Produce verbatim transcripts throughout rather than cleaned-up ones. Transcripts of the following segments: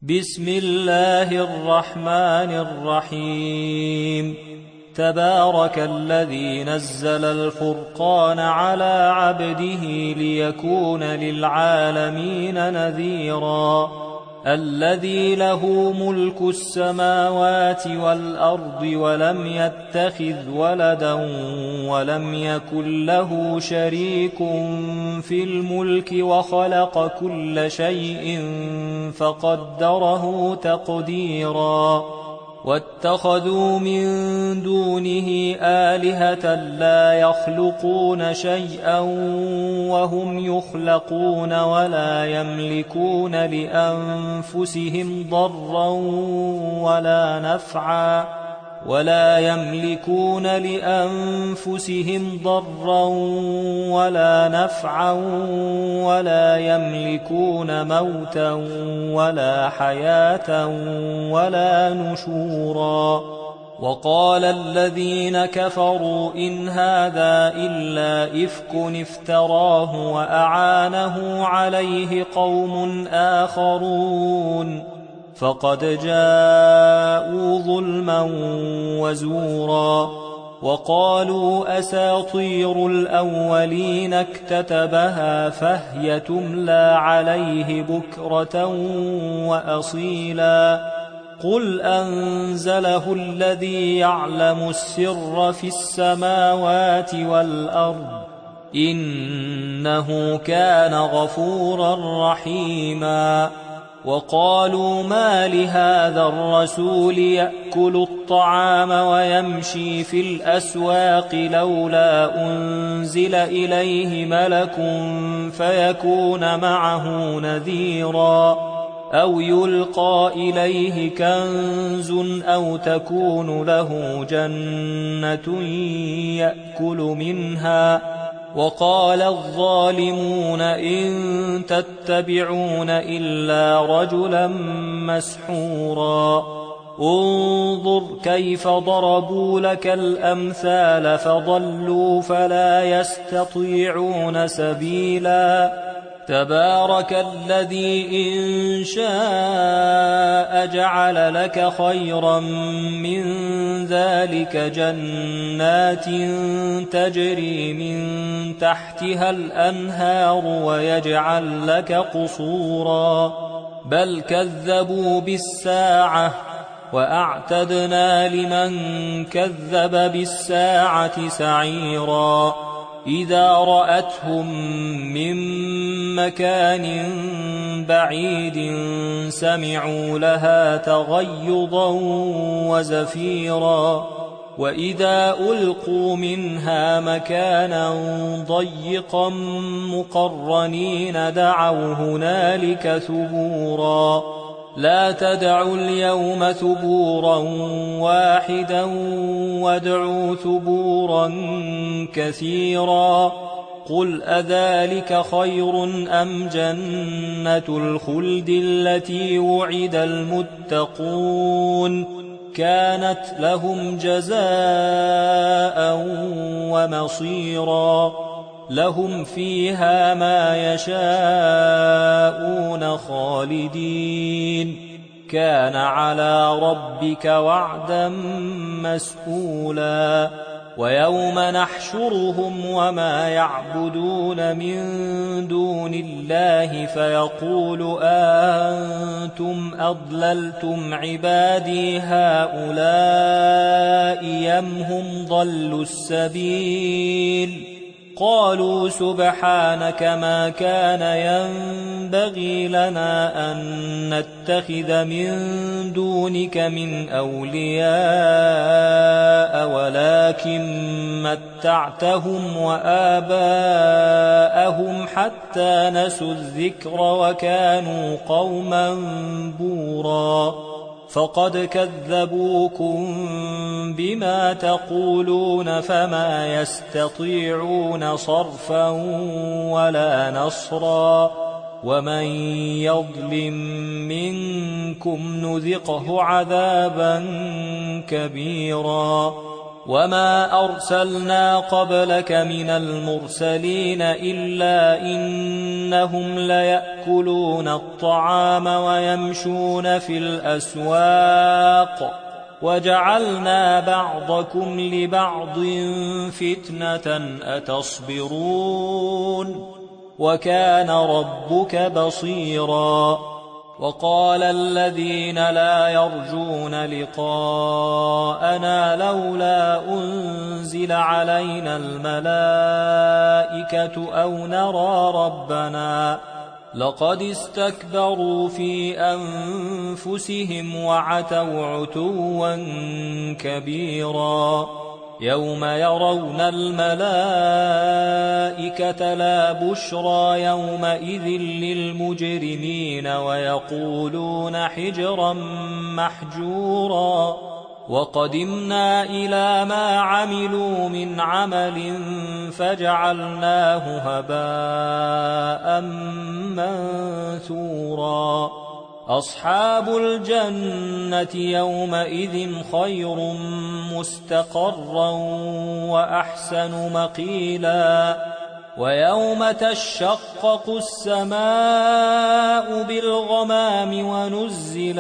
بسم الله الرحمن الرحيم. تبارك الذي نزل الفرقان على عبده ليكون للعالمين نذيرا. الذي له ملك السماوات والأرض ولم يتخذ ولدا ولم يكن له شريك في الملك وخلق كل شيء فقدره تقديرا. واتخذوا من دونه آلهة لا يخلقون شيئا وهم يخلقون ولا يملكون لأنفسهم ضرا ولا نفعا ولا يملكون لأنفسهم ضرا ولا نفعا ولا يملكون موتا ولا حياة ولا نشورا. وقال الذين كفروا إن هذا إلا إفك افتراه وأعانه عليه قوم آخرون فقد جاءوا ظلما وزورا. وقالوا أساطير الأولين اكتتبها فهي تملى عليه بكرة وأصيلا. قل أنزله الذي يعلم السر في السماوات والأرض إنه كان غفورا رحيما. وقالوا ما لهذا الرسول يأكل الطعام ويمشي في الأسواق لولا أنزل إليه ملك فيكون معه نذيرا أو يلقى إليه كنز أو تكون له جنة يأكل منها. وقال الظالمون إن تتبعون إلا رجلا مسحورا. انظر كيف ضربوا لك الأمثال فضلوا فلا يستطيعون سبيلا. تبارك الذي إن شاء جعل لك خيرا من ذلك جنات تجري من تحتها الأنهار ويجعل لك قصورا بل كذبوا بالساعة وأعتدنا لمن كذب بالساعة سعيرا. إذا رأتهم من مكان بعيد سمعوا لها تغيظا وزفيرا. وإذا ألقوا منها مكانا ضيقا مقرنين دعوا هنالك ثبورا. لا تدعوا اليوم ثبورا واحدا وادعوا ثبورا كثيرا. قل أذلك خير أم جنة الخلد التي وعد المتقون كانت لهم جزاء ومصيرا. لهم فيها ما يشاءون خالدين كان على ربك وعدا مسئولا. ويوم نحشرهم وما يعبدون من دون الله فيقول أنتم أضللتم عبادي هؤلاء أم هم ضلوا السبيل. قالوا سبحانك ما كان ينبغي لنا أن نتخذ من دونك من أولياء ولكن متعتهم وآباءهم حتى نسوا الذكر وكانوا قوما بورا. فقد كذبوكم بما تقولون فما يستطيعون صرفا ولا نصرا. ومن يظلم منكم نذقه عذابا كبيرا. وما أرسلنا قبلك من المرسلين إلا إنهم ليأكلون الطعام ويمشون في الأسواق وجعلنا بعضكم لبعض فتنة أتصبرون وكان ربك بصيرا. وقال الذين لا يرجون لقاءنا لولا أنزل علينا الملائكة أو نرى ربنا لقد استكبروا في أنفسهم وعتوا عتوا كبيرا. يوم يرون الملائكة لا بشرى يومئذ للمجرمين ويقولون حجرا محجورا. وقدمنا إلى ما عملوا من عمل فجعلناه هباء منثورا. أصحاب الجنة يومئذ خير مستقرا وأحسن مقيلا. ويوم تشقق السماء بالغمام ونزل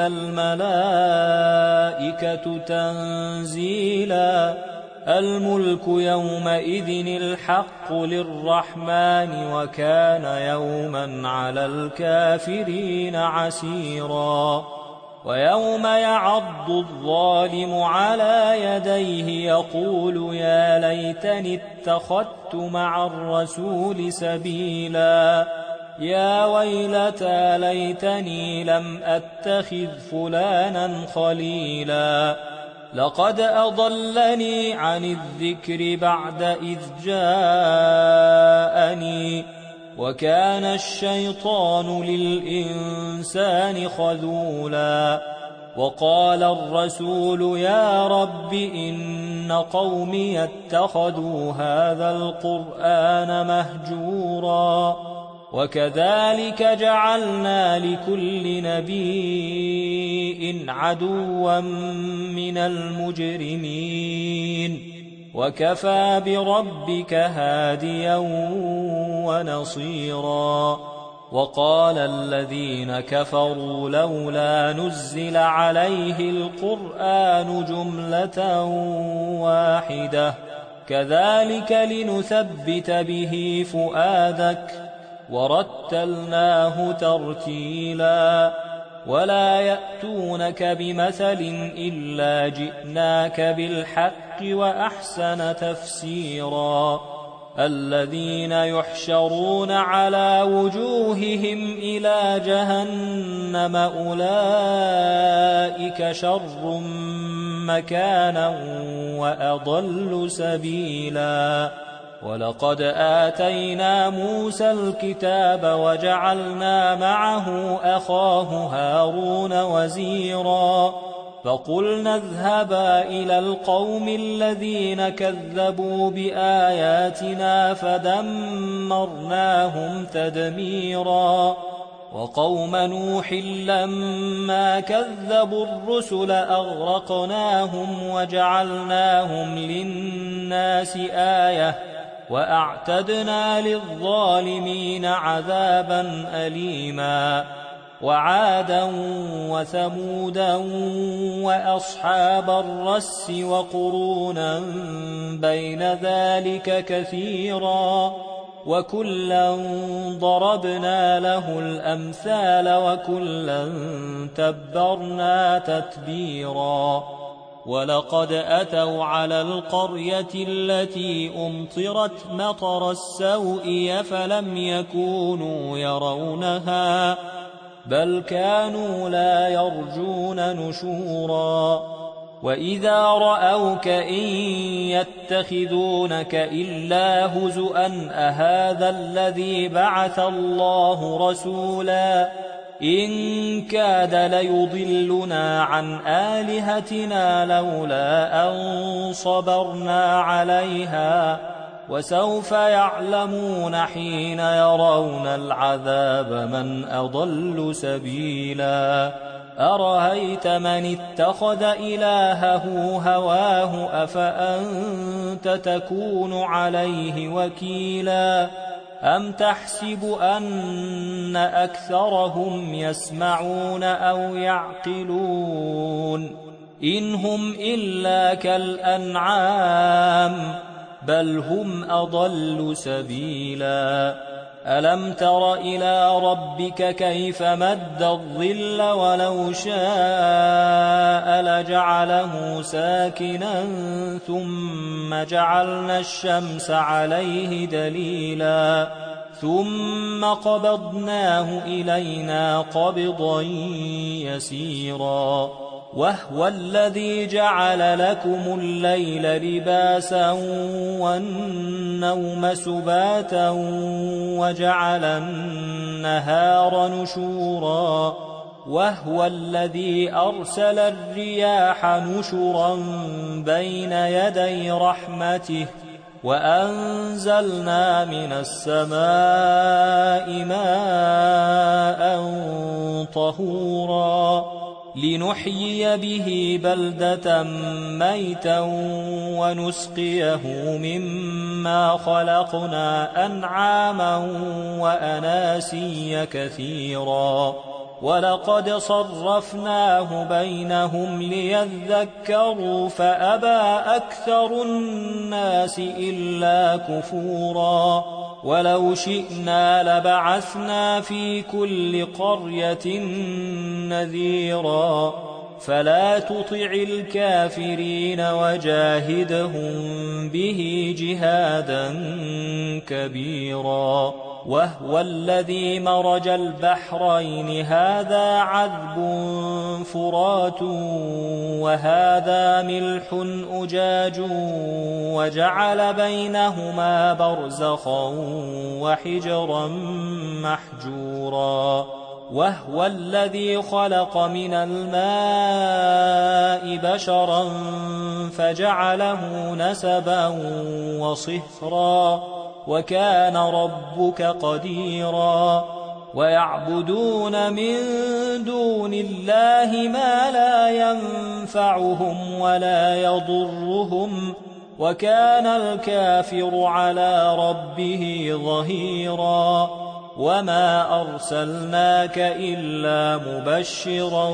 الملائكة تنزيلا. الملك يومئذ الحق للرحمن وكان يوما على الكافرين عسيرا. ويوم يعض الظالم على يديه يقول يا ليتني اتخذت مع الرسول سبيلا. يا ويلتى ليتني لم أتخذ فلانا خليلا. لقد أضلني عن الذكر بعد إذ جاءني وكان الشيطان للإنسان خذولا. وقال الرسول يا رب إن قومي اتخذوا هذا القرآن مهجورا. وكذلك جعلنا لكل نبي عدوا من المجرمين وكفى بربك هاديا ونصيرا. وقال الذين كفروا لولا نزل عليه القرآن جملة واحدة كذلك لنثبت به فؤادك ورتلناه ترتيلا. ولا يأتونك بمثل إلا جئناك بالحق وأحسن تفسيرا. الذين يحشرون على وجوههم إلى جهنم أولئك شر مكانا وأضل سبيلا. ولقد آتينا موسى الكتاب وجعلنا معه أخاه هارون وزيرا. فقلنا اذهبا إلى القوم الذين كذبوا بآياتنا فدمرناهم تدميرا. وقوم نوح لما كذبوا الرسل أغرقناهم وجعلناهم للناس آية وأعتدنا للظالمين عذابا أليما. وعادا وثمودا وأصحاب الرس وقرونا بين ذلك كثيرا. وكلا ضربنا له الأمثال وكلا تبرنا تتبيرا. ولقد أتوا على القرية التي أمطرت مطر السوء فلم يكونوا يرونها بل كانوا لا يرجون نشورا. وإذا رأوك إن يتخذونك إلا هزؤا أهذا الذي بعث الله رسولا إن كاد ليضلنا عن آلهتنا لولا أن صبرنا عليها وسوف يعلمون حين يرون العذاب من أضل سبيلا. أرأيت من اتخذ إلهه هواه أفأنت تكون عليه وكيلا أم تحسب أن أكثرهم يسمعون أو يعقلون إن هم إلا كالأنعام بل هم أضل سبيلا ألم تر إلى ربك كيف مد الظل ولو شاء لجعله ساكنا ثم جعلنا الشمس عليه دليلا ثم قبضناه إلينا قبضا يسيرا وهو الذي جعل لكم الليل لباسا والنوم سباتا وجعل النهار نشورا وهو الذي أرسل الرياح نشرا بين يدي رحمته وأنزلنا من السماء ماء طهورا لنحيي به بلدة ميتا ونسقيه مما خلقنا أنعاما وأناسيا كثيرا ولقد صرفناه بينهم ليذكروا فأبى أكثر الناس إلا كفورا ولو شئنا لبعثنا في كل قرية نذيرا فلا تطع الكافرين وجاهدهم به جهادا كبيرا وهو الذي مرج البحرين هذا عذب فرات وهذا ملح أجاج وجعل بينهما برزخا وحجرا محجورا وهو الذي خلق من الماء بشرا فجعله نسبا وصهرا وكان ربك قديرا ويعبدون من دون الله ما لا ينفعهم ولا يضرهم وكان الكافر على ربه ظهيرا وما أرسلناك إلا مبشرا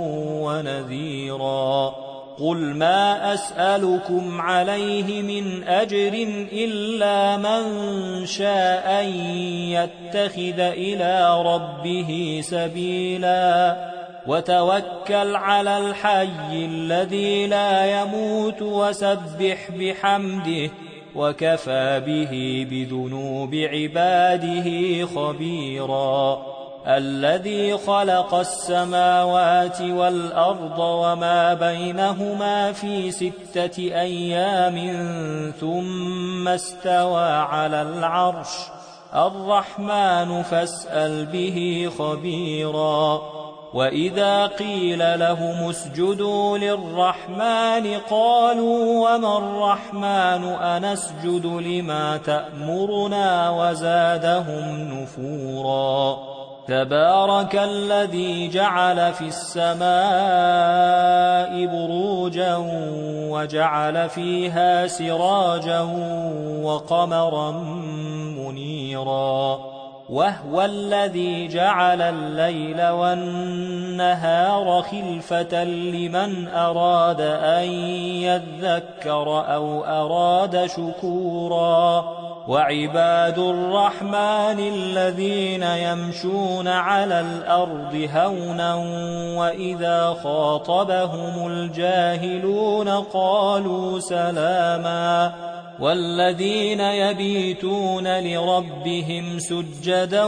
ونذيرا قل ما أسألكم عليه من أجر إلا من شاء أن يتخذ إلى ربه سبيلا وتوكل على الحي الذي لا يموت وسبح بحمده وكفى به بذنوب عباده خبيرا الذي خلق السماوات والأرض وما بينهما في ستة أيام ثم استوى على العرش الرحمن فاسأل به خبيرا وإذا قيل لهم اسجدوا للرحمن قالوا وما الرحمن أنسجد لما تأمرنا وزادهم نفورا تبارك الذي جعل في السماء بروجا وجعل فيها سراجا وقمرا منيرا وهو الذي جعل الليل والنهار خلفة لمن أراد أن يذكر أو أراد شكورا وعباد الرحمن الذين يمشون على الأرض هونا وإذا خاطبهم الجاهلون قالوا سلاما والذين يبيتون لربهم سجدا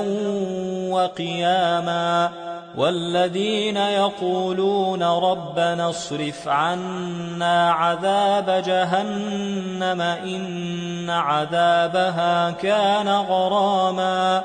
وقياما والذين يقولون ربنا اصرف عنا عذاب جهنم إن عذابها كان غراما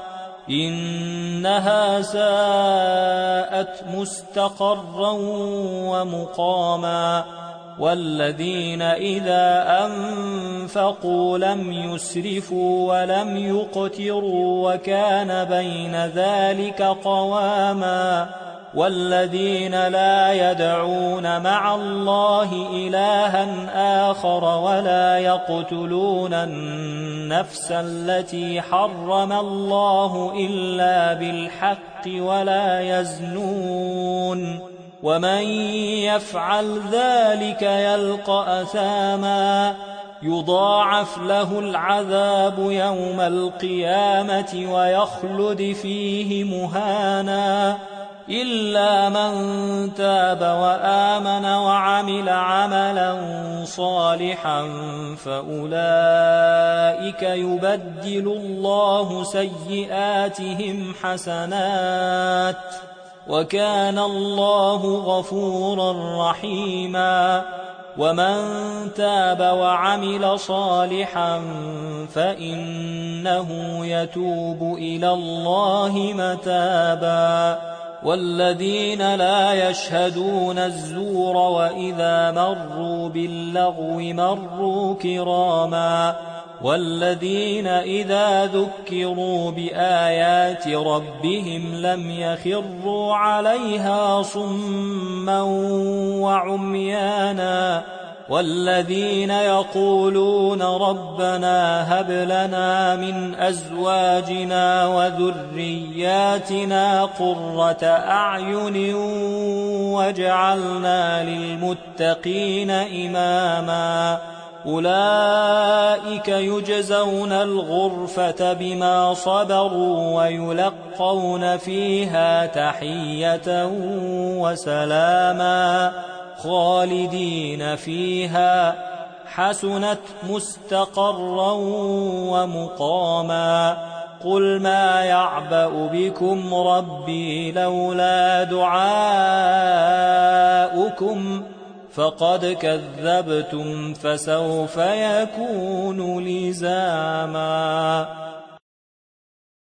إنها ساءت مستقرا ومقاما والذين إذا أنفقوا لم يسرفوا ولم يقتروا وكان بين ذلك قواما والذين لا يدعون مع الله إلها آخر ولا يقتلون النفس التي حرم الله إلا بالحق ولا يزنون ومن يفعل ذلك يلقى أثاما يضاعف له العذاب يوم القيامة ويخلد فيه مهانا إلا من تاب وآمن وعمل عملا صالحا فأولئك يبدل الله سيئاتهم حسنات وكان الله غفورا رحيما ومن تاب وعمل صالحا فإنه يتوب إلى الله متابا والذين لا يشهدون الزور وإذا مروا باللغو مروا كراما والذين إذا ذكروا بآيات ربهم لم يخروا عليها صما وعميانا والذين يقولون ربنا هب لنا من أزواجنا وذرياتنا قرة أعين واجعلنا للمتقين إماما أولئك يجزون الغرفة بما صبروا ويلقون فيها تحية وسلاما خالدين فيها حسنت مستقرا ومقاما قل ما يعبأ بكم ربي لولا دعاؤكم فقد كذبتم فسوف يكون لزاما.